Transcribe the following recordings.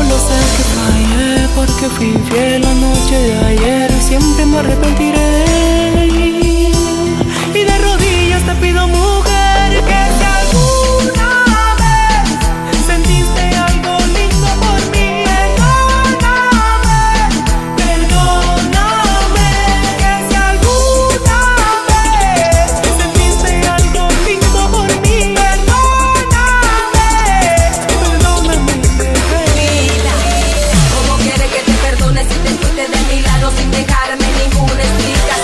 Solo sé que fallé porque fui fiel la noche de ayer y siempre me arrepentiré. Y de rodillas te pido, mujer, que si alguna vez sentiste algo lindo por mí, perdóname, perdóname. Que si alguna vez sentiste algo lindo por mí, perdóname, ¿Cómo quieres que te perdone si te fuiste de mi lado sin dejarme ninguna explicación?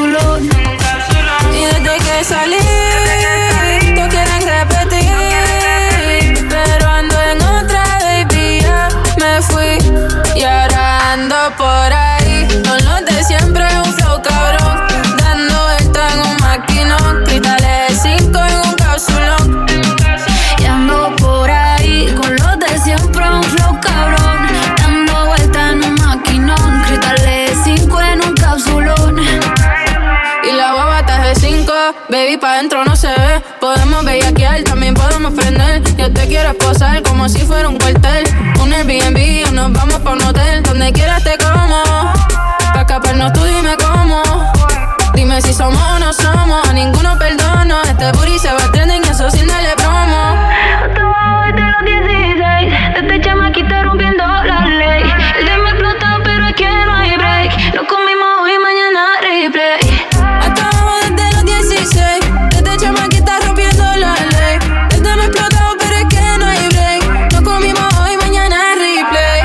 capsulón. Y desde que salí, todos quieren repetir, pero ando en otra, baby, ya me fui. Y ahora ando por ahí, con los de siempre, un flow cabrón, dando vuelta en un maquinón, cristales 5 en un capsulón. Y ando por ahí, con los de siempre, un flow cabrón, dando vuelta en un maquinón, cristales 5 en un capsulón. Y la guava está de 5, baby, pa' dentro no se ve. Podemos bellaquear, también podemos prender. Yo te quiero esposar como si fuera un cuartel. Un Airbnb o nos vamos pa' un hotel. Donde quieras te como, pa' escaparnos tú dime cómo. Dime si somos o no somos, a ninguno perdono. Este booty se va a trending y eso sin darle promo. Hasta abajo desde los 16, desde chamaquita rompiendo la ley. El día me explotó pero es que no hay break. Nos comimos hoy, mañana replay. Hasta abajo desde los 16, desde chamaquita rompiendo la ley. El día me explotó pero es que no hay break. Nos comimos hoy, mañana replay.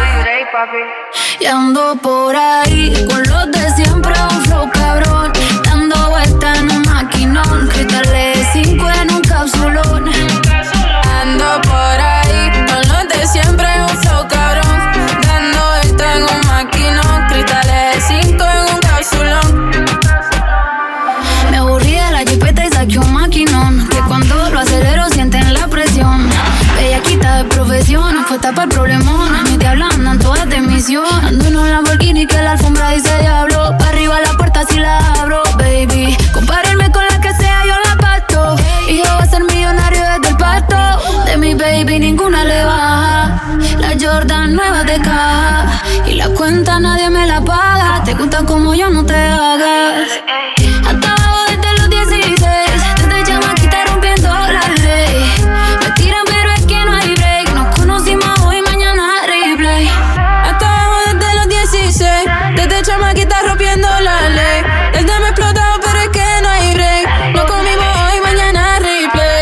Y ando por ahí, con los de siempre, un flow cabrón, dando vuelta en un maquinón, cristales 5 en un capsulón. Ando por ahí, con los de siempre, un flow cabrón, dando vuelta en un maquinón, cristales 5 en un capsulón. Me aburrí de la jipeta y saqué un maquinón, que cuando lo acelero sienten la presión. Bellaquita de profesión, puesta para el problemón. Mis diablas andan todas de misión. Ando en un Lamborghini que la alfombra dice diablo. Pa' arriba la puerta si la abro, baby. Compárenme con la que sea, yo la pasto. Y yo voy a ser millonario desde el pasto. De mi baby ninguna le baja. La Jordan nueva de caja. Y la cuenta nadie me la paga. Te gusta como yo, no te hagas. Hasta abajo desde los 16, desde chamaquita rompiendo la ley. Me tiran pero es que no hay break. Nos conocimos hoy, mañana replay. Hasta abajo desde los 16, desde chamaquita rompiendo la ley. Desde me explotó pero es que no hay break. Nos comimos hoy, mañana replay.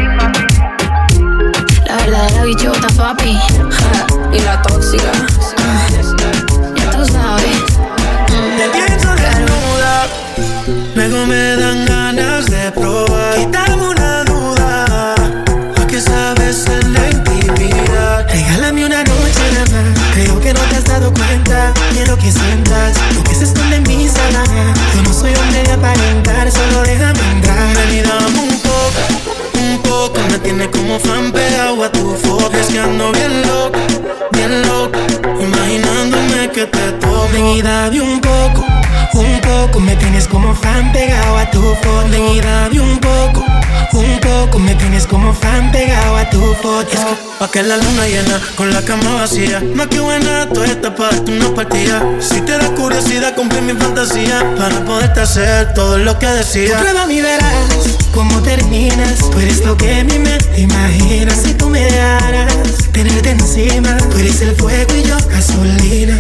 La verdadera bichota, papi. Y la tóxica. Ya tú sabes. Te pienso desnuda, luego me dan ganas de probar. Quítame una duda, ¿a qué sabes en la intimidad? Regálame una noche nada más, creo que no te has dado cuenta. Quiero que sientas lo que se esconde en mi sala. Yo no soy hombre de aparentar, solo déjame entrar. Ven y dame un poco, me tiene como fan pegado a tu foto. Es que ando bien loco, imaginándome que te toco. Ven y dame un poco, me tienes como fan pegado a tu foto. Ven y dame un poco, me tienes como fan pegado a tu foto. Es que pa' que la luna llena con la cama vacía. Más que buena, toda esta parte una partida. Si te da curiosidad, cumplí mi fantasía para poderte hacer todo lo que decía. Prueba y verás cómo terminas. Tú eres lo que mi mente imagina. Si tú me dejaras tenerte encima, tú eres el fuego y yo gasolina.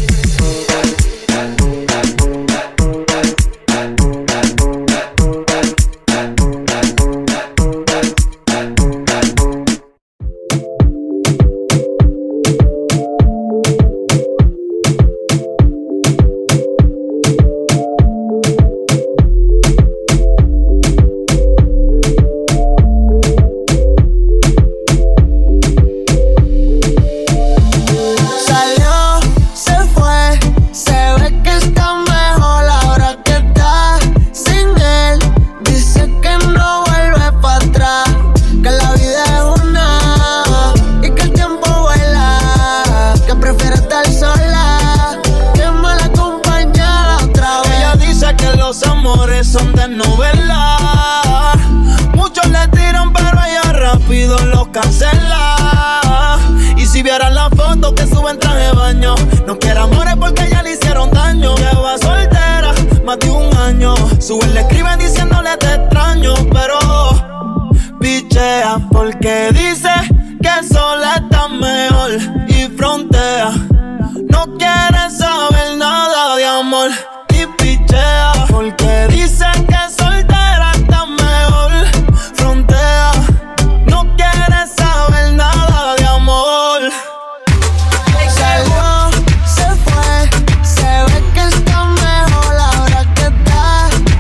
cancela. Y si vieran la foto que sube en traje de baño, no quiere amores porque ya le hicieron daño. Lleva soltera más de un año. Sube, le escriben diciéndole te extraño, pero pichea porque dice que sola está mejor y frontea. No quiere saber nada de amor y pichea porque dice que soltera está mejor, frontea. No quiere saber nada de amor. Salió, se fue, se ve que está mejor ahora que está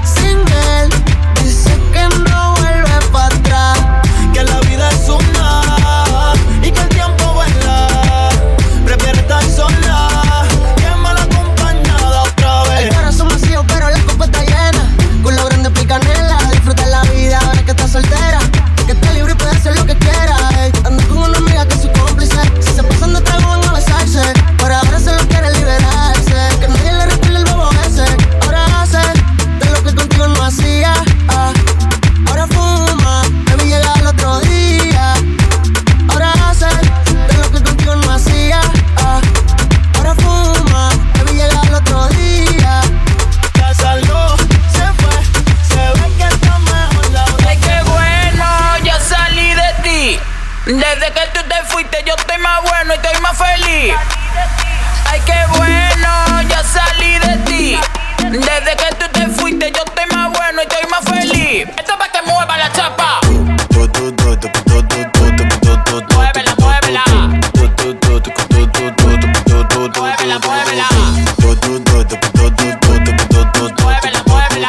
Desde que tú te fuiste yo estoy más bueno y estoy más feliz. Ay, qué bueno, ya salí de ti. Desde que tú te fuiste yo estoy más bueno y estoy más feliz. Esto es para que mueva la chapa. Muévela, muévela. Muévela, muévela. Muévela, muévela.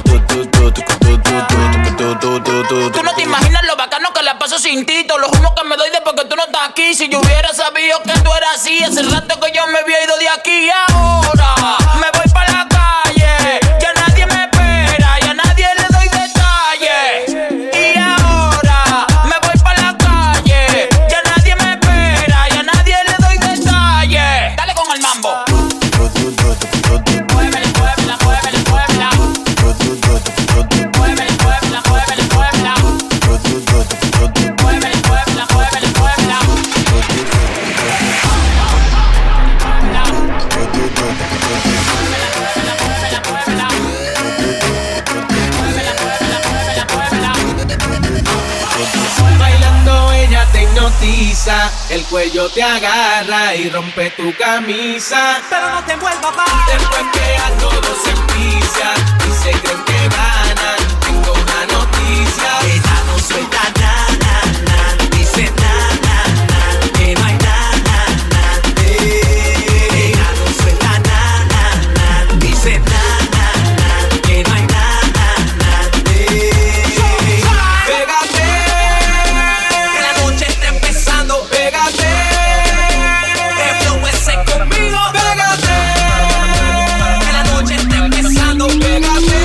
Tú no te imaginas lo bacano que la paso sin ti. Todos los humos que me doy después que tú no estás aquí. Si yo hubiera sabido que tú eras así, hace rato que yo me había ido de aquí. Ahora me voy pa' la calle, ya nadie me espera, ya nadie le doy detalles. Y ahora me voy pa' la calle, ya nadie me espera, ya nadie le doy detalles. Dale con el mambo. Muévela, muévela, muévela, muévela. Muévela, muévela, muévela, muévela. Muévela, muévela, muévela, muévela. Bailando ella te hipnotiza, el cuello te agarra y rompe tu camisa. Pero no te vuelvas más. Después que a todos se envicia y se creen que ganan, tengo una noticia. Ella no suelta nada, dice nada, que no hay nada, ella no suelta nada, dice nada, que no hay nada, pégate, que la noche está empezando, pégate, ese conmigo, pégate, que la noche está empezando, pégate.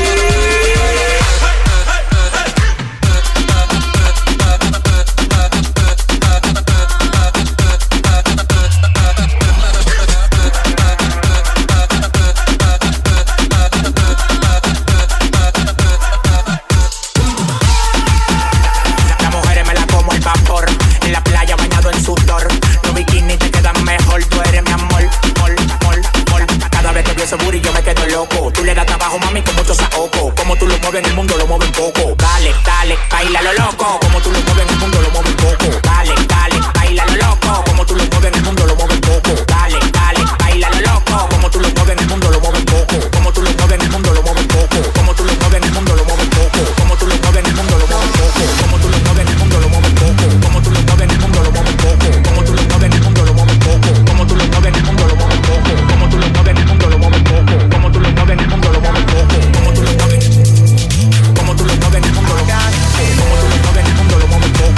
Las mujeres me la como el vapor, en la playa bañado en sudor. Los bikinis te quedan mejor, tú eres mi amor, mol. Cada vez que veo ese booty yo me quedo loco. Tú le das trabajo, mami, con mucho saoco. Como tú lo mueves en el mundo, lo mueven poco. Dale, baila lo loco. Como tú lo mueves en el mundo, lo mueven poco. Dale, baila lo loco. Como tú lo mueves en el mundo, lo mueven poco. Dale, baila lo loco. Como tú lo mueves en el mundo, lo mueven poco. Como tú lo mueves en el mundo, lo mueven poco. Como tú lo mueves en el mundo, lo mueven poco. Como tú lo mueves en el mundo, lo mueven poco. Como tú lo mueves en el mundo, lo mueven poco. Como tú lo mueves en el mundo, lo mueven poco. Como tú lo mueves en el mundo, lo mueven poco. Como tú lo mueves en el mundo, lo mueven poco. Como tú lo mueves en el mundo, lo mueven poco. Como tú lo mueves en el mundo, lo mueven poco. Como tú lo mueves, como tú lo mueves en el mundo, lo mueven poco. Como tú lo mueves en el mundo, lo mueven poco.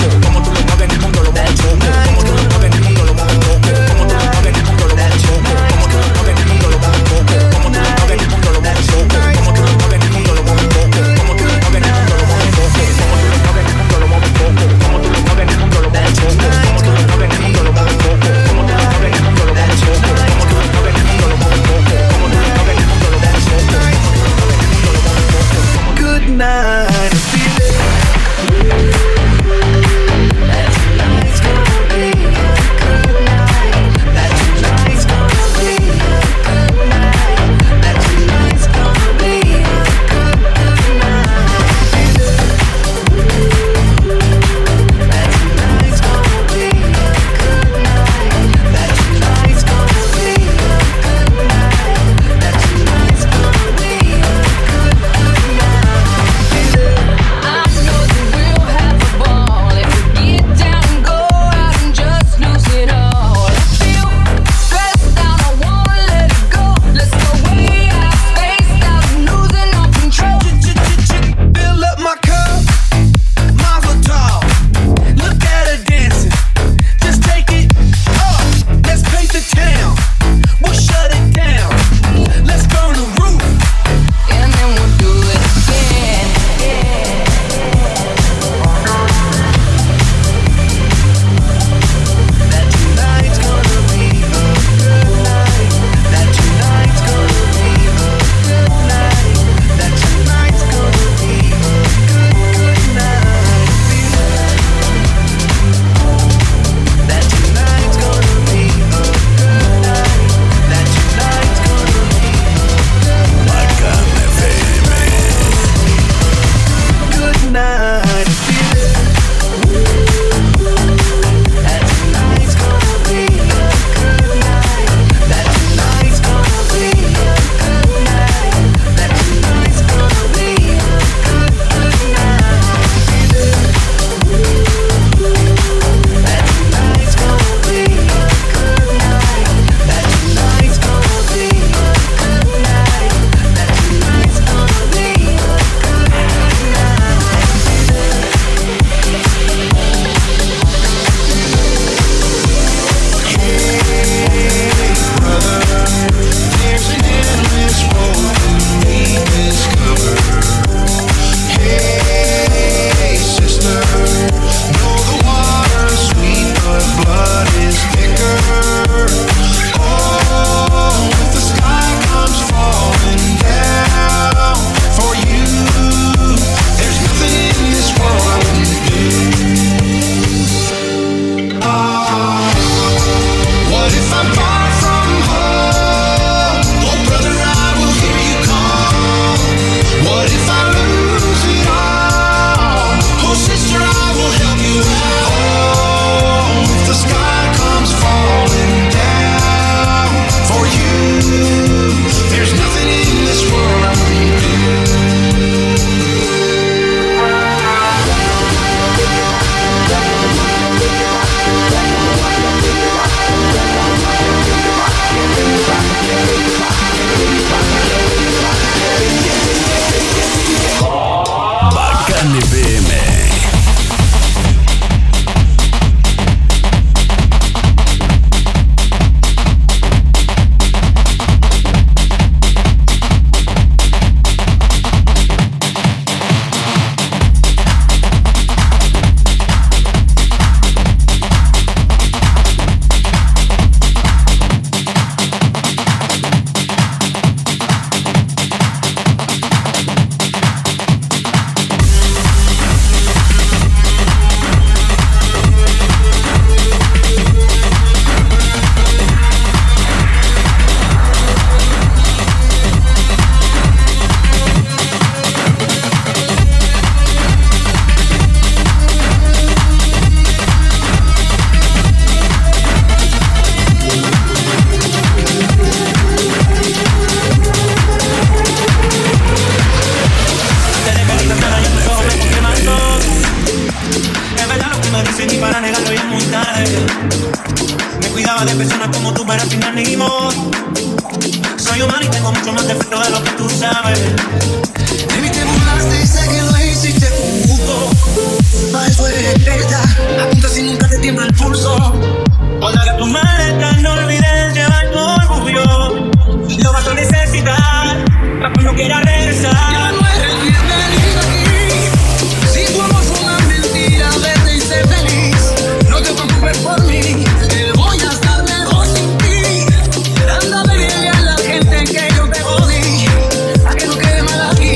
para negarlo y es muy tarde. Me cuidaba de personas como tú, pero sin ánimo. Soy humano y tengo mucho más defecto de lo que tú sabes. De mí te burlaste y sé que lo hiciste con gusto. Más fue verdad, apunta si nunca te tiembla el pulso. Cuando tu maleta no olvides llevar tu orgullo. Lo vas a necesitar para cuando quieras regresar. Ya no eres bienvenido aquí. Si tu amor fue una mentira, vete y sé feliz. No te preocupes por mí, voy a estar mejor sin ti. Anda a decirle a la gente que yo te jodí, a que no quede mal aquí.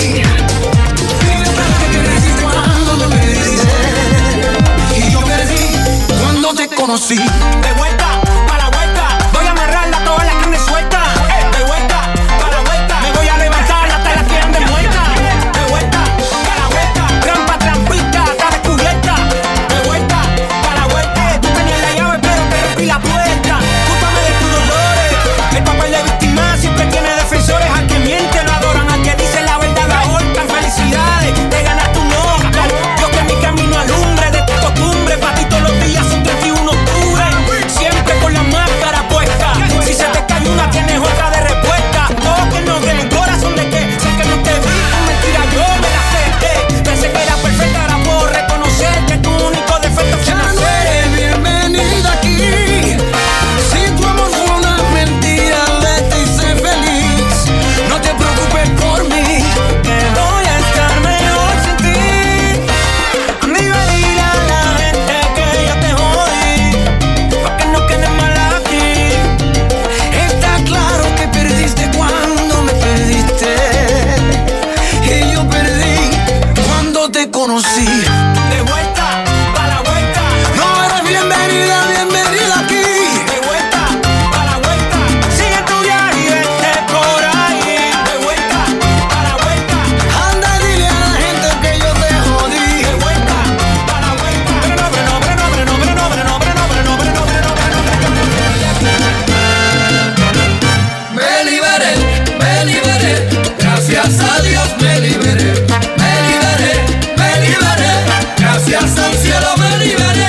Y yo creo que te perdiste cuando me perdiste. Y yo perdí cuando te conocí. De vuelta, pa' la vuelta. Voy a amarrarla toda la carne suelta. De vuelta, pa' la vuelta. Me voy a levantar hasta la tienda de muerta. De vuelta, pa' la vuelta. Trampa, trampita, está descubierta. De vuelta, pa' la vuelta. Tú tenías la llave pero te rompí la puerta. Cúlpame de tus dolores. El papel de víctima siempre tiene defensores. Al que miente lo adoran, al que dice la verdad la ahorcan. Felicidades, te ganaste un Oscar. Yo que mi camino alumbre de tu costumbre. Pa' ti todos los días son 31 octubre. Siempre con la máscara puesta. Si se te cae una, tienes otra de respuesta. Todo que no den corazón de que sé que no te vi. Tu mentira yo me la acepté. Pensé que era perfecta, ahora puedo reconocer que tu único defecto fue Ya no nacer. eres bienvenida aquí. Si tu amor fue una mentira, vete y sé feliz. No te preocupes por mí, Que voy a estar mejor sin ti. Amiga, dile a la gente que yo te jodí, pa' que no quede mal aquí. está claro que perdiste cuando me perdiste. Y yo perdí cuando te conocí. De vuelta, pa' la vuelta. No eres bienvenida, bienvenida aquí. De vuelta, pa' la vuelta. Sigue tu viaje y vete por ahí. De vuelta, pa' la vuelta. Anda y dile a la gente que yo te jodí. De vuelta, pa' la vuelta. Me liberé, gracias a Dios me liberé. Me liberé, gracias al cielo me liberé.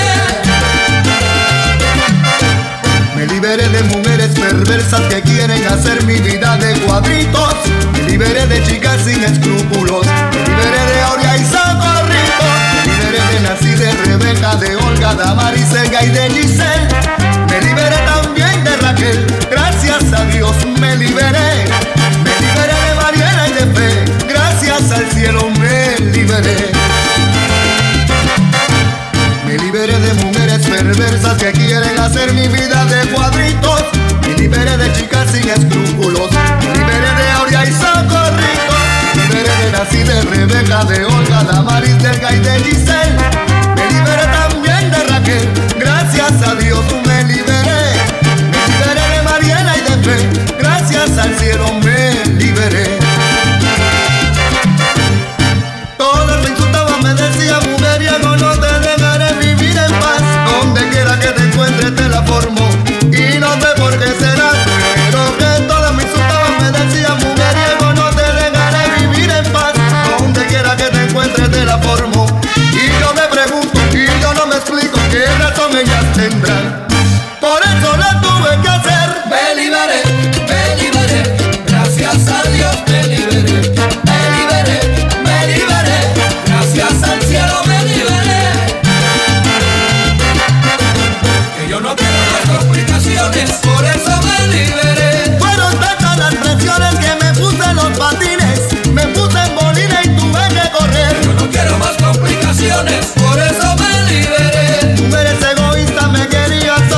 Me liberé de mujeres perversas que quieren hacer mi vida de cuadritos. Me liberé de chicas sin escrúpulos. Me liberé de Aurea y Socorrito. Me liberé de Nancy, de Rebeca, de Olga, Damaris, Elga y de Giselle. Me liberé también de Raquel, gracias a Dios me liberé. Me liberé de Mariela y de Fe, gracias al cielo me liberé. Me liberé de mujeres perversas que quieren hacer mi vida de cuadritos. Me liberé de chicas sin escrúpulos. Me liberé de Aurea y Socorrito. Me liberé de Nancy, de Rebeca, de Olga, Damaris, de Elga y de Giselle. Me liberé también de Raquel, gracias a Dios me liberé. Me liberé de Mariela y de Fe, gracias al cielo me liberé. Todos me insultaban, me decían mujeriego, no te dejaré vivir en paz. Donde quiera que te encuentres te la formo y no sé por qué será. Pero que todos me insultaban, me decían mujeriego, no te dejaré vivir en paz. Donde quiera que te encuentres te la formo. Y yo me pregunto y yo no me explico qué razón ellas tendrán. Por eso la tuve que hacer. Me liberé, gracias a Dios me liberé. Me liberé, gracias al cielo me liberé. Que yo no quiero más complicaciones, por eso me liberé. Fueron tantas las presiones que me puse en los patines, me puse en bolina y tuve que correr. Yo no quiero más complicaciones, por eso me liberé. Mujeres egoístas me querían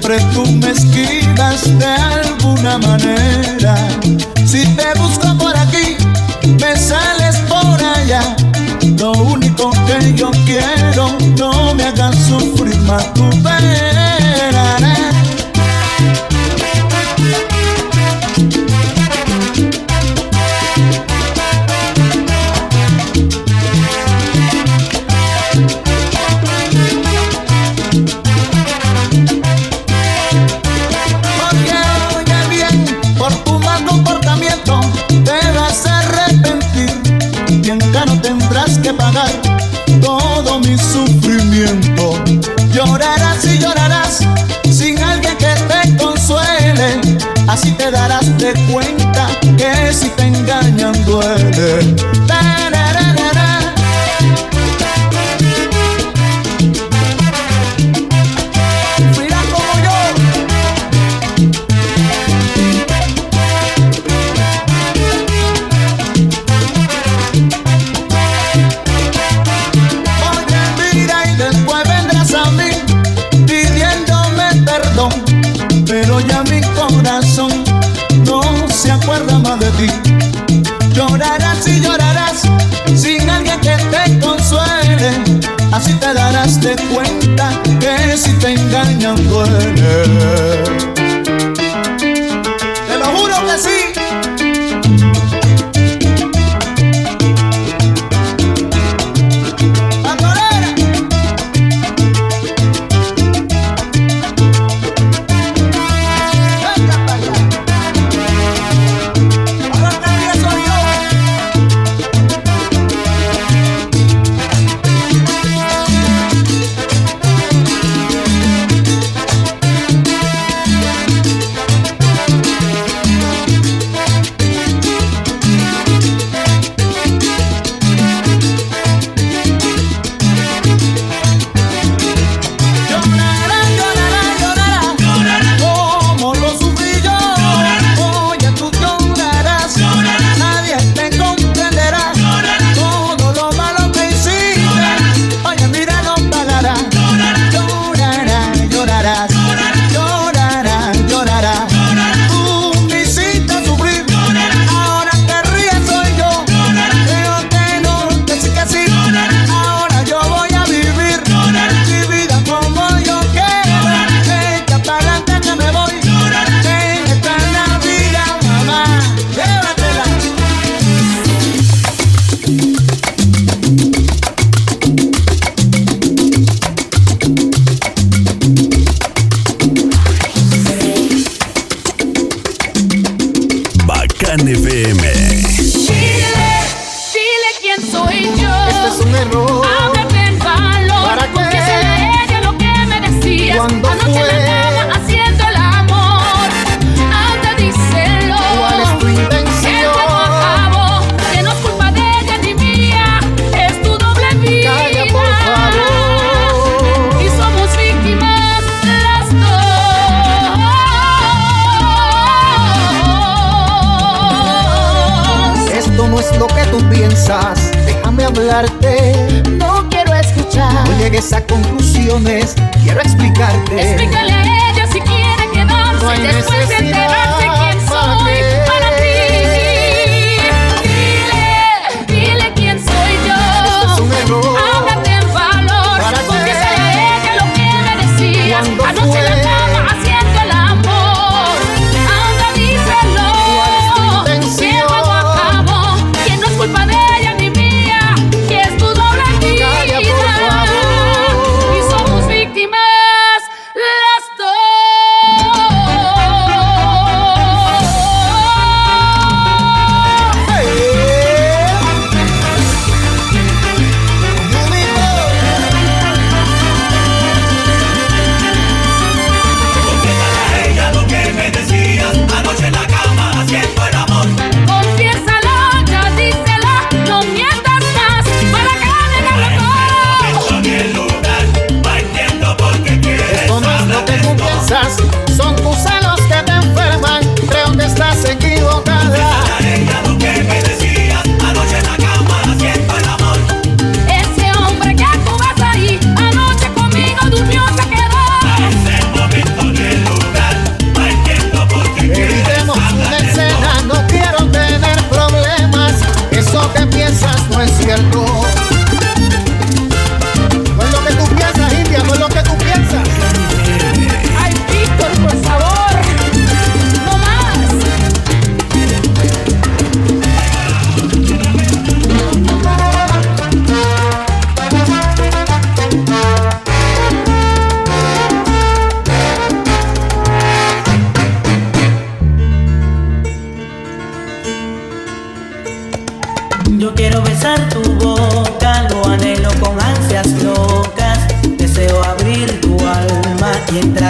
siempre tú me esquivas de alguna manera. Si te busco por aquí, me sales por allá. Lo único que yo quiero, no me hagas sufrir más tu pena. Que pagar todo mi sufrimiento. Llorarás y llorarás sin alguien que te consuele. Así te darás de cuenta que si te engañan duele. Llorarás y llorarás sin alguien que te consuele. Así te darás de cuenta que si te engañan duele. Te lo juro que sí. Déjame hablarte, no quiero escuchar. No llegues a conclusiones, quiero explicarte. Explícale a ella si quiere quedarse. No hay después de necesidad enterarse quién soy para ti. Dile quién soy yo. Esto es un error. Háblate en valor. Confiésale a ella lo que me decía. Anoche en la cama haciendo el amor. Anda, díselo. ¿Cuál es tu intención? Llevo a cabo. Que no es culpa de ella ni mía. Que es tu doble vida. Calla, por favor. Y somos víctimas las dos.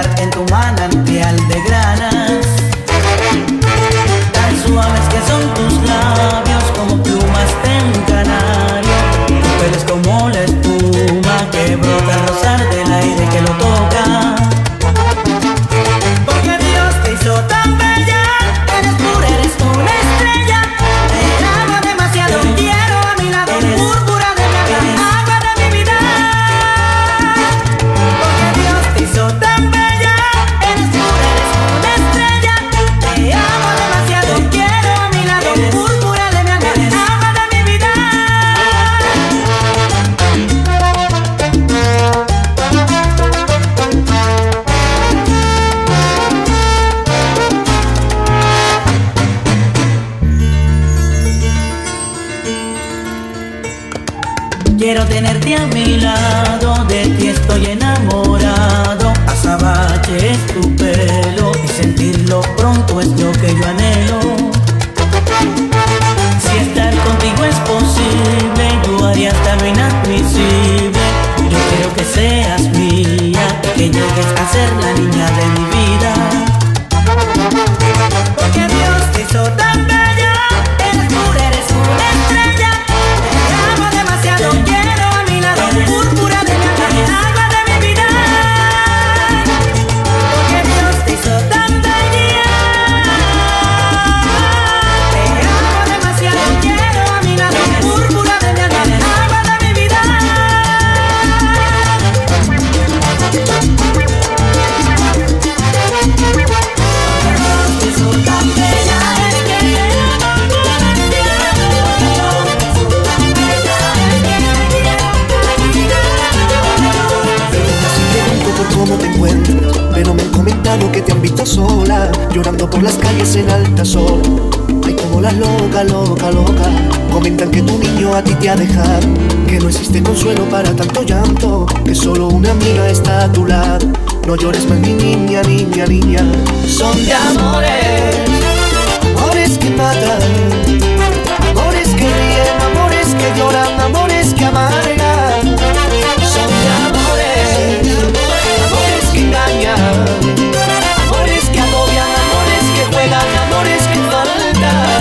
nadar en tu manantial de granas. Tan suaves que son tus labios como plumas de un canario. Tu pelo es como la espuma que brota al rozar del aire que lo toca. Porque Dios te hizo tan bella, eres pura, eres una estrella. Te amo demasiado, quiero a mi lado, púrpura de mi vida, agua de mi vida. Porque Dios te hizo tan bella, eres pura, eres una estrella. Te amo demasiado, quiero a mi lado, púrpura de mi vida, agua de mi vida. Quiero tenerte a mi lado, de ti estoy enamorado. Azabache es tu pelo y sentirlo pronto es lo que yo anhelo. Si estar contigo es posible, yo haría hasta lo inadmisible. Yo quiero que seas mía, que llegues a ser la niña de mi vida. Porque Dios te hizo tan bella, eres pura, eres una estrella. Te amo demasiado, quiero a mi lado, púrpura de mi vida, agua de mi vida. Porque Dios te hizo tan bella. Te amo demasiado, quiero a mi lado, púrpura de mi vida, agua de mi vida. Te hizo tan bella, es que te amo Así pregunto por cómo te encuentras, pero me han comentado que te han visto sola, llorando por las calles en altas horas. Ay, como la loca, loca, loca. Comentan que tu niño a ti te ha dejado, que no existe consuelo para tanto llanto, que solo una amiga está a tu lado. No llores más, mi niña, niña, niña. Son de amores, amores que matan, amores que ríen, amores que lloran, amores que amargan. Son de amores, amores que engañan, amores que agobian, amores que juegan, amores que faltan.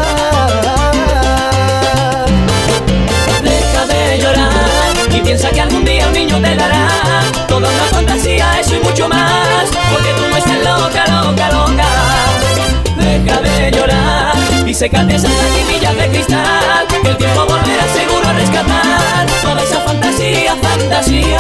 Deja de llorar y piensa que algún día un niño te dará toda una fantasía, eso y mucho más, porque tú no estás loca, loca, loca. Deja de llorar y sécate esas lagrimillas de cristal, que el tiempo volverá seguro a rescatar toda esa fantasía, fantasía.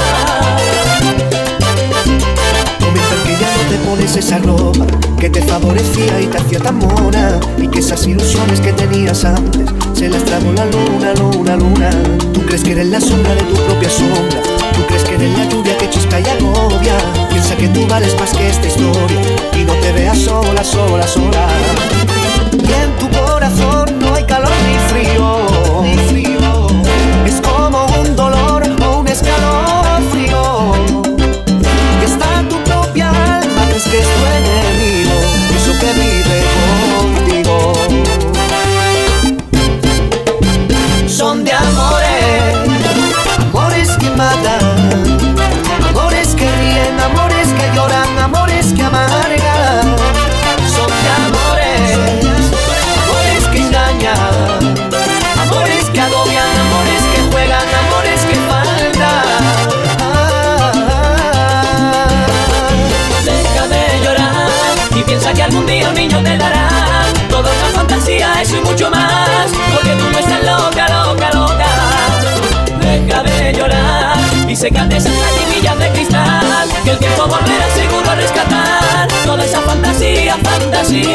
Comentan que ya no te pones esa ropa que te favorecía y te hacía tan mona, y que esas ilusiones que tenías antes se las tragó la luna, luna, luna. Tú crees que eres la sombra de tu propia sombra, tú crees que eres la lluvia que chispa y agobia. Piensa que tú vales más que esta historia y no te veas sola, sola, sola. Y en tu corazón no hay calor ni frío, ni frío. Es como un dolor o un escalofrío. Y está tu propia alma, crees que es tu enemigo, eso que vive contigo. Son de amores, amores que matan, amores que ríen, amores que lloran, amores que amargan. Son de amores, amores que engañan, amores que agobian, amores que juegan, amores que faltan. Deja de llorar y piensa que algún día un niño te dará toda una fantasía, eso y mucho más, porque tú no estás loca, loca, loca. Deja de llorar y sécate esas lagrimillas de cristal, que el tiempo volverá seguro a rescatar toda esa fantasía, fantasía.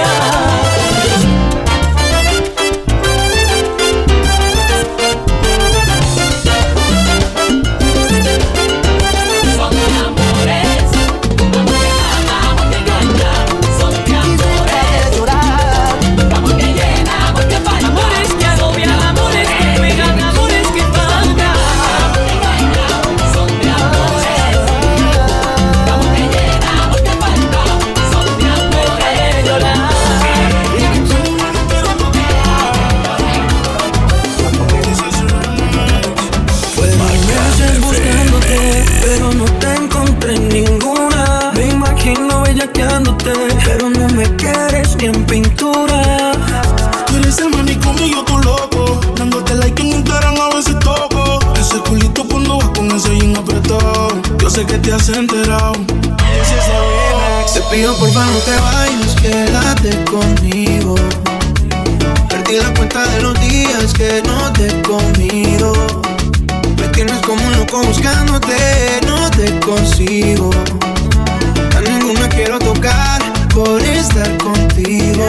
Son de amores, amor que mata, amor que engaña. Son de amores, amor que llena, amor que falta, amores que agobian, amores que juegan, amores que faltan. Son de amores, amor que llena, amor que falta. flaqueándote, pero no me quieres ni en pintura. Tú eres el manicomio y yo tu loco, dándote like en Instagram a veces toco. Ese culito cuando vas con ese jean apretado, yo sé que te has enterado. Te pido porfa no te vayas, quédate conmigo. Perdí la cuenta de los días que no te he comido. Me tienes como un loco buscándote, no te consigo. A ninguna quiero tocar por estar contigo.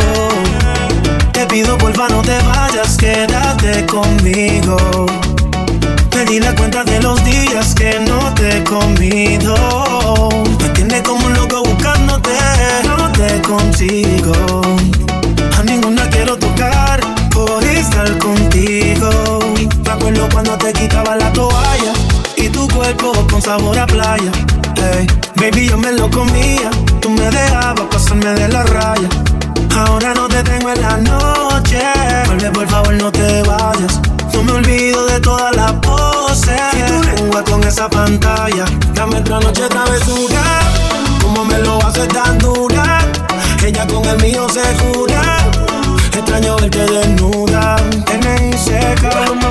Te pido porfa no te vayas, quédate conmigo. Perdí la cuenta de los días que no te he comido. Me tienes como un loco buscándote, no te consigo. A ninguna quiero tocar por estar contigo. Me acuerdo cuando te quitaba la toalla y tu cuerpo con sabor a playa. Hey, baby, yo me lo comía, tú me dejabas pasarme de la raya. Ahora no te tengo en la noche, vuelve por favor no te vayas. No me olvido de todas las poses y tu lengua con esa pantalla. Dame otra noche travesura, como me lo haces tan dura. Ella con el mío se jura, extraño verte desnuda. NI seca,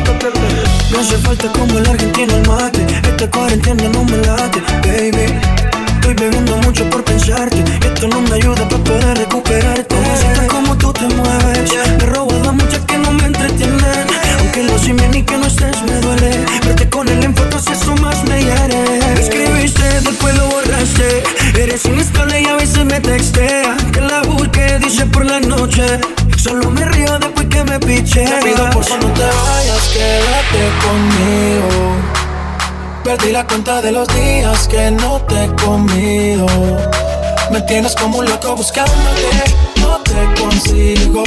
no hace falta como el argentino el mate. Esta cuarentena no me late, baby. Estoy bebiendo mucho por pensarte. Esto no me ayuda para poder recuperarte. Cositas como tú te mueves, me he robado muchas que no me entretienen. Aunque lo simen y que no estés me duele. Verte con él en fotos eso más me hiere. Me escribiste, después lo borraste. Eres inestable y a veces me textea. Que la busque, dice por la noche. Solo me río después que me pichea. Te pido por favor no te vayas, quédate conmigo. Perdí la cuenta de los días que no te he comido. Me tienes como un loco buscándote, no te consigo.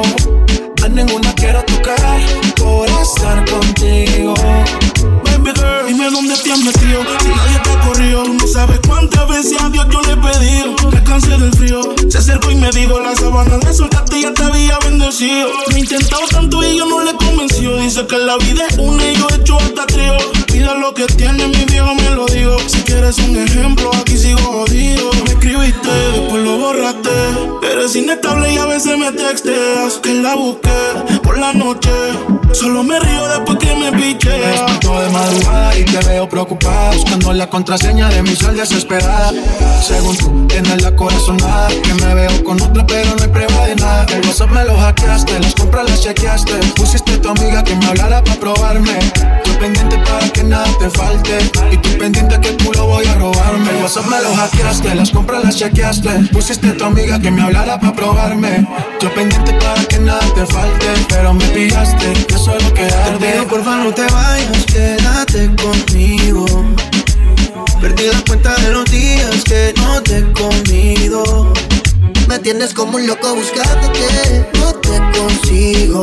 A ninguna quiero tocar por estar contigo. Baby girl, dime dónde te has metido, si nadie te corrió. Tú no sabes cuántas veces a Dios yo le he pedido. Me cansé del frío, se acercó y me dijo: la sabana le soltaste y ya te había bendecido. Me he intentado tanto y yo no le convenció. Dice que la vida es una y yo he hecho hasta trío. Pida lo que tiene, mi viejo me lo digo. Si quieres un ejemplo, aquí sigo jodido. Me escribiste, después lo borraste. Eres inestable y a veces me texteas. Que la busqué por la noche, solo me río después que me piché. Me despierto de madrugada y te veo preocupada, buscando la contraseña de mi sal desesperada. Según tú, tienes la corazonada, que me veo con otra pero no hay prueba de nada. El WhatsApp me lo hackeaste, las compras las chequeaste. Pusiste a tu amiga que me hablara para probarme. Yo pendiente para que nada te falte, y tú pendiente que el culo voy a robarme. El WhatsApp me lo hackeaste, las compras las chequeaste. Pusiste a tu amiga que me hablara para probarme. Yo pendiente para que nada te falte, pero me pillaste, eso es lo que arde. Te pido porfa no te vayas, quédate conmigo. Perdí la cuenta de los días que no te he comido. Me tienes como un loco buscándote, no te consigo.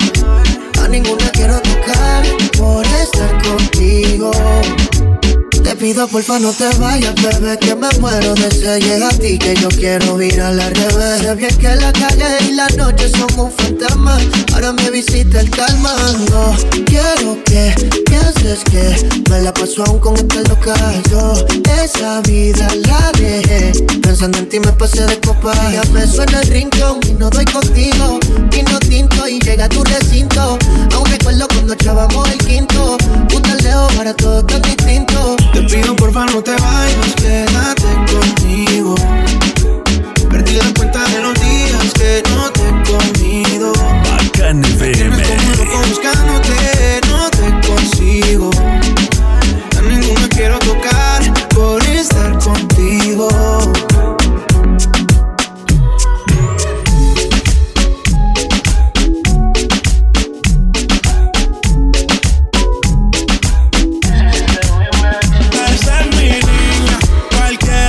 A ninguna quiero tocar por estar contigo. Te pido porfa no te vayas, bebé, que me muero de sed. Llega a ti que yo quiero ir al revés. Sé bien que la calle y las noches son un fantasma, ahora me visita el calma. No quiero que pienses que me la paso aún con este local. Yo esa vida la dejé, pensando en ti me pasé de copa. Ya me suena el rincón y no doy contigo. Vino tinto y llega a tu recinto. Aún recuerdo cuando echábamos el quinto. Puta leo para todo tan distinto. Te pido porfa no te vayas, quédate conmigo. Perdí la cuenta de los días que no te he comido. Bacán FM. Tienes como un loco buscándote, no te consigo. A ninguna quiero tocar por estar contigo. Cualquier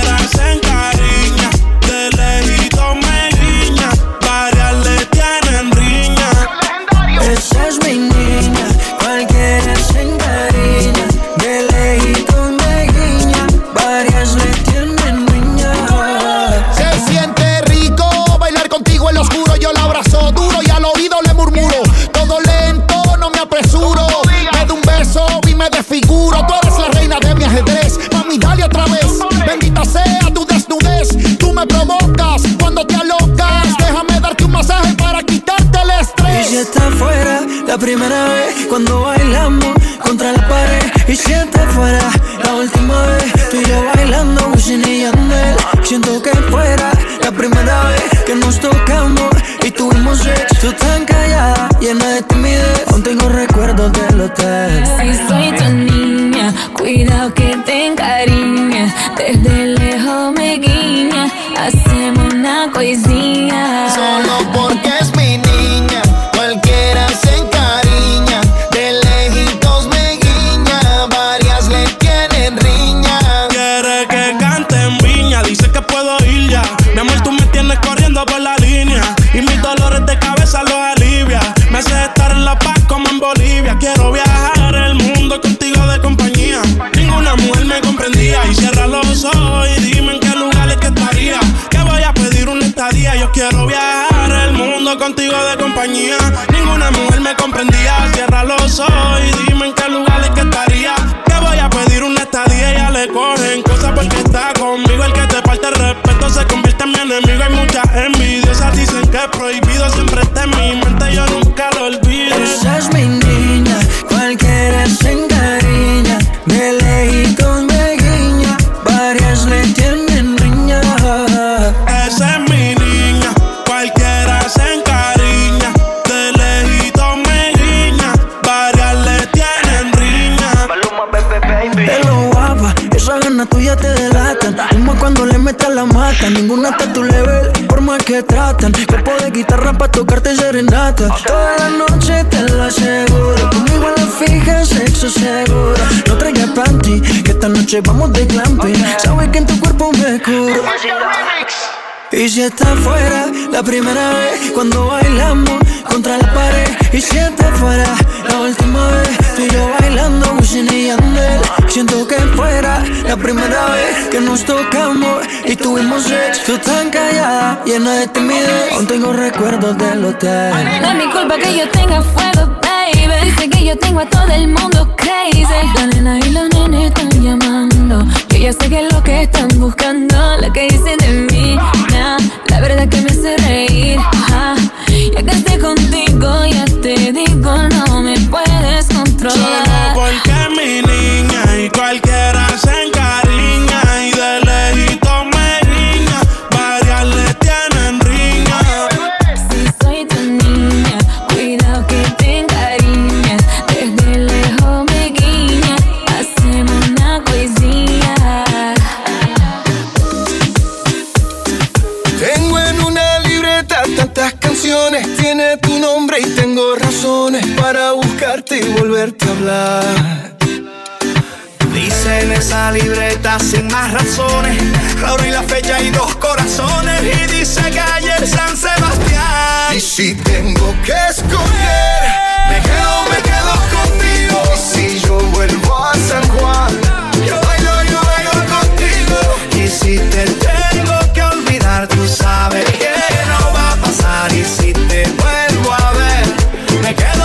la primera vez cuando bailamos contra la pared y siente fuera. La última vez tú y yo bailando Wisin y Yandel. Siento que fuera la primera vez que nos tocamos y tuvimos sexo. Tú tan callada, llena de timidez, aún tengo recuerdos del hotel. Si soy tu niña, cuidado que te encariña. Desde lejos me guiña, hacemos una coisinha. Solo porque es mi niña, cualquiera se encariña. De lejitos me guiña, varias le tienen riña. Quiere que cante en Viña, dice que puedo ir ya. Mi amor, tú me tienes corriendo por la línea y mis dolores de cabeza los alivia. Me hace estar en La Paz como en Bolivia. Quiero viajar el mundo contigo de compañía. Ninguna mujer me comprendía. Y cierra los ojos y dime en qué lugares que estaría. Que voy a pedir una estadía. Yo quiero viajar el mundo contigo de compañía. Ninguna mujer me comprendía. Cierra los ojos y dime en qué lugares que estaría. Que voy a pedir una estadía. Ya le cogen cosas porque está conmigo. El que te falta el respeto se convierte en mi enemigo. Hay muchas envidiosas, dicen que es prohibido. Siempre está en mi mente, yo nunca lo olvido. Esa es mi niña, cualquiera se encariña. De lejitos me guiña, varias le tienen riña. Esa es mi niña, cualquiera se encariña. De lejitos me guiña, varias le tienen riña. Hello guapa, esa gana tuya te delatan. Como cuando le metas la mata, ninguna está a tu level, por más que tratan. Cuerpo de guitarra pa' tocarte serenata. Toda la noche te lo aseguro, conmigo a la fija, sexo seguro. No traigas panty, que esta noche vamos de glamping. Sabes que en tu cuerpo me curo. Y si está fuera, la primera vez cuando bailamos contra la pared y siente fuera, la última vez tú y yo bailando Wisin y Yandel. Siento que fuera la primera vez que nos tocamos y tuvimos sexo. Tú tan callada, llena de timidez, aún tengo recuerdos del hotel. No es mi culpa que yo tenga fuego, baby. Dice que yo tengo a todo el mundo crazy. La nena y los nenes están llamando. Yo ya sé que es lo que están buscando. Lo que dicen de mí, nah, la verdad que me hace reír. Ajá. Ya que esté contigo, ya te digo, no me puedes controlar. Solo porque es mi niña y cualquiera se encariña. Y de lejito me guiña, varias le tienen riña. Si soy tu niña, cuidado que te encariña. Desde lejos me guiña, hacemos una coisinha. Tengo en una libreta tantas canciones, tiene tu nombre y tengo razones para buscarte y volverte a hablar. Dice en esa libreta sin más razones, la hora y la fecha y 2 corazones. Y dice calle San Sebastián. Y si tengo que escoger, me quedo contigo. Y si yo vuelvo a San Juan, yo bailo contigo. Y si te tengo que olvidar, tú sabes que no va a pasar. Y si te vuelvo a ver, me quedo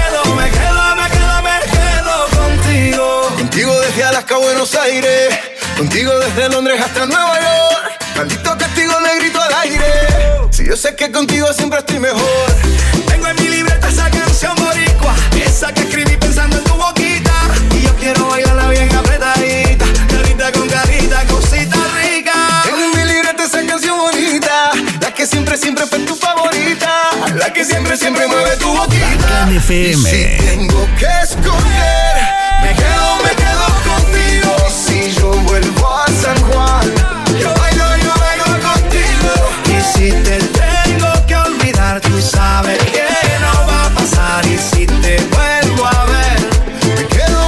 contigo. Contigo desde Alaska a Buenos Aires, contigo desde Londres hasta Nueva York. Maldito castigo, negrito al aire. Si yo sé que contigo siempre estoy mejor. Tengo en mi libreta esa canción boricua, esa que escribí pensando en tu boquita. Y yo quiero bailarla bien apretadita, carita con carita, cosita rica. Tengo en mi libreta esa canción bonita, la que siempre fue tu favorita, la que siempre mueve tu boquita. FM. Y si tengo que escoger, me quedo contigo. Y si yo vuelvo a San Juan, yo bailo contigo. Y si te tengo que olvidar, tú sabes que no va a pasar. Y si te vuelvo a ver, me quedo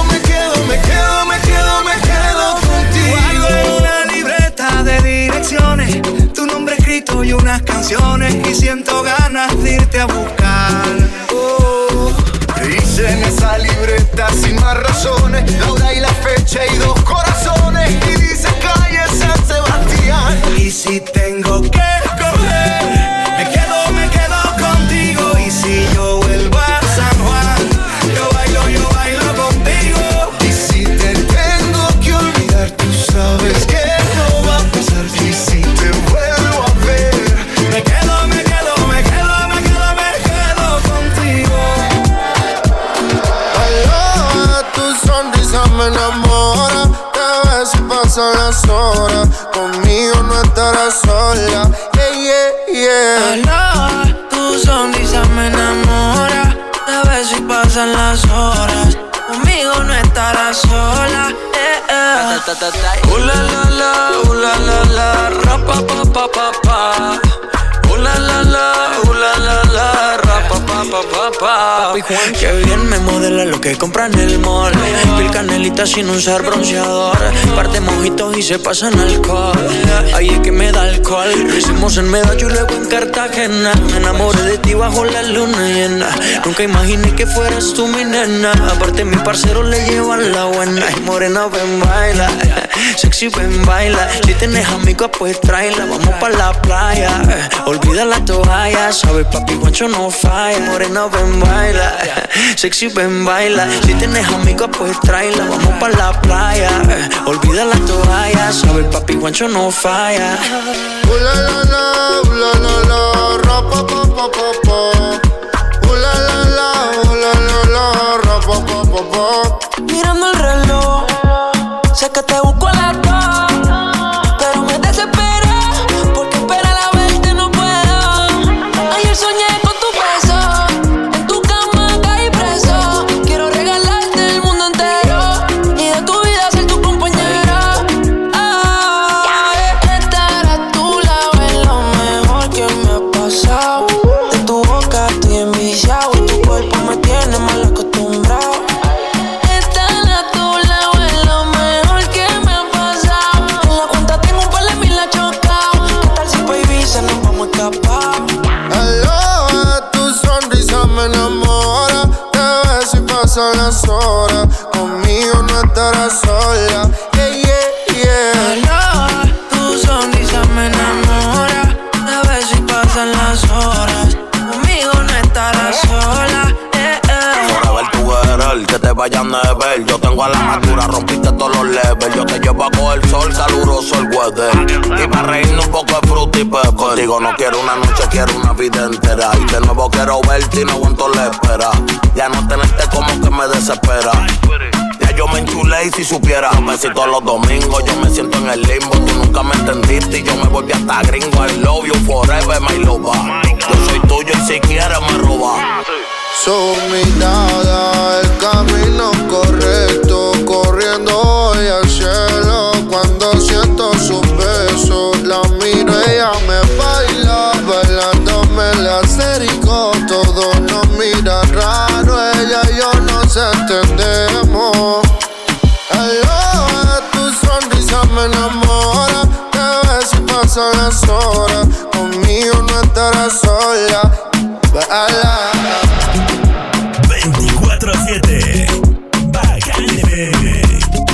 contigo. Guardo en una libreta de direcciones tu nombre escrito y unas canciones, y siento ganas de irte a buscar. Dice en esa libreta sin más razones, la hora y la fecha y 2 corazones. Y dice calle San Sebastián. Y si tengo que escoger, me quedo contigo. Y si yo vuelvo a San Juan, yo bailo contigo. Y si te tengo que olvidar, tú sabes que no va a pasar. Y si te vuelvo a ver, me quedo contigo. pasan las horas, conmigo no estarás sola. Aloha, tu sonrisa me enamora. A ver si pasan las horas, conmigo no estarás sola. La la la, ra pa pa pa pa pa. La la la, ra pa pa pa pa pa. Papi Juan, que bien me modela lo que compra en el mall. Piel canelita sin usar bronceador. Parte mojitos y se pasan alcohol. Ahí es que me da alcohol. Lo hicimos en Medallo y luego en Cartagena. Me enamoré de ti bajo la luna llena. Nunca imaginé que fueras tú mi nena. Aparte mi parcero le llevan la buena. Y morena ven baila, sexy ven baila. Si tienes amigos pues tráela. Vamos pa' la playa, olvida la toalla. Sabes papi Juancho no falla. Morena ven baila, sexy ven baila. Si tienes amigos pues tráela. Vamos pa' la playa, olvida la toalla. Sabes papi Juancho no falla. La la la, ra pa pa pa pa pa. La la, ra pa pa pa pa. Mirando el reloj, sé que te busco a las 2, pero me desespero porque esperar a verte no puedo. Ayer soñé con tu beso, en tu cama caí preso. Quiero regalarte el mundo entero y de tu vida ser tu compañero. Estar a tu lado es lo mejor que me ha pasado. De tu boca estoy enviciado y tu cuerpo me tiene mal acostumbrado. Aloha, tu sonrisa me enamora. Te ves y pasan las horas, conmigo no estarás sola. Aloha, tu sonrisa me enamora. Te ves y pasan las horas, conmigo no estarás sola. Forever together, que te vayan a ver. Yo tengo a la altura, rompiste todos los levels. Yo te llevo a coger sol, caluroso el weather. Y para reírnos un poco de fruta y pepper. Contigo no quiero una noche, quiero una vida entera. Y de nuevo quiero verte y no aguanto la espera. Ya no tenerte como que me desespera. Ya yo me enchulé y si supiera, besitos los domingos, yo me siento en el limbo. Tú nunca me entendiste y yo me volví hasta gringo. I love you forever, my lover. Yo soy tuyo y si quieres me roba. Su mirada, el camino correcto, corriendo hoy al cielo. Cuando siento sus besos, la miro, ella me baila, bailándome la acerico. Todos nos miran raro, ella y yo nos entendemos. Aloha, tu sonrisa me enamora. Te ves y pasan las horas, conmigo no estarás sola. Baila. 24/7 Bacán.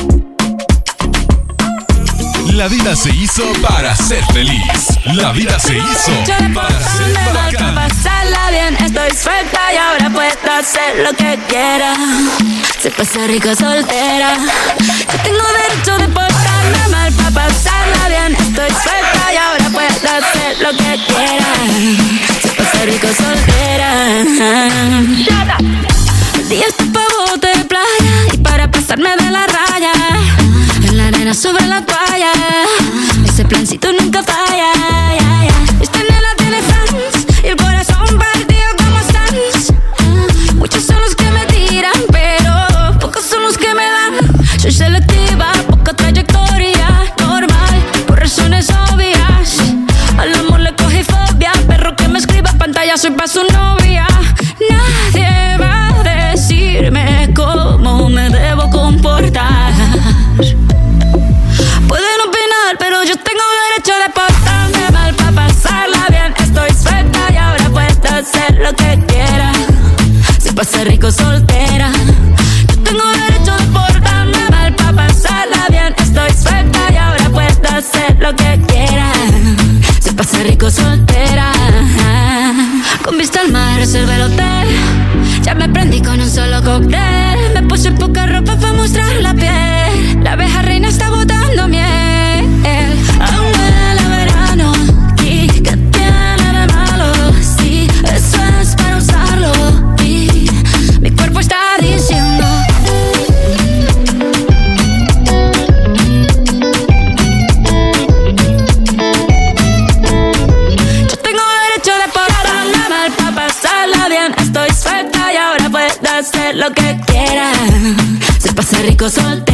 La vida se hizo para ser feliz. La vida se hizo para ser bacán. Pasarla bien, estoy suelta y ahora puedo hacer lo que quiera. Se pasa rico soltera. Yo tengo derecho de portarme mal para pasarla bien. Estoy suelta y ahora puedo hacer lo que quiera. Se pasa rico soltera. El día está pa' bote de playa y para pasarme de la raya. En la arena sobre la toalla, ese plancito nunca falla. Esta nena tiene fans y el corazón partido como Sans. Muchos son los que me tiran, pero pocos son los que me dan. Soy selectiva, poca trayectoria, normal, por razones obvias. Al amor le cogí fobia, perro que me escriba pantalla, soy pa' su novia. Nadie va a decirme cómo me debo comportar. Pueden opinar, pero yo tengo derecho de portarme mal para pasarla bien. Estoy suelta y ahora puedo hacer lo que quiera. Se pasa rico soltera. Yo tengo derecho de portarme mal para pasarla bien. Estoy suelta y ahora puedo hacer lo que quiera. Se pasa rico soltera. Con vista al mar reservé el hotel. Ya me prendí con un solo cóctel. Me puse poca ropa para mostrar la piel. La abeja reina está botando miel. Aún huele a verano. ¿Y qué tiene de malo? Sí, eso es para usarlo. Y mi cuerpo está diciendo lo que quiera. Se pasa rico soltero.